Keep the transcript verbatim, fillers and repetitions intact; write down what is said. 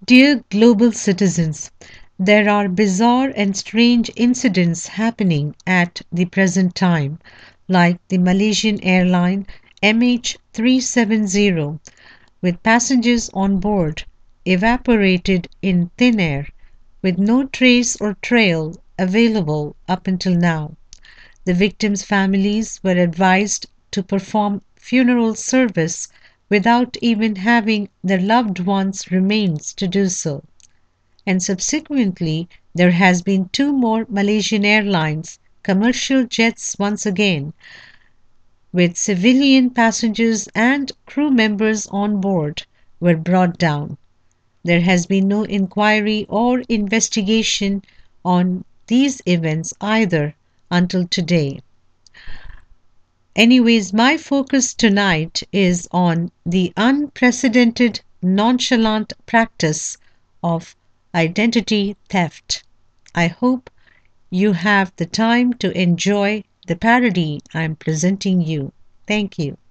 Dear global citizens, there are bizarre and strange incidents happening at the present time, like the Malaysian airline M H three seventy, with passengers on board evaporated in thin air, with no trace or trail available up until now. The victims' families were advised to perform funeral service without even having their loved ones' remains to do so. And subsequently, there has been two more Malaysian Airlines commercial jets once again, with civilian passengers and crew members on board, were brought down. There has been no inquiry or investigation on these events either until today. Anyways, my focus tonight is on the unprecedented, nonchalant practice of identity theft. I hope you have the time to enjoy the parody I'm presenting you. Thank you.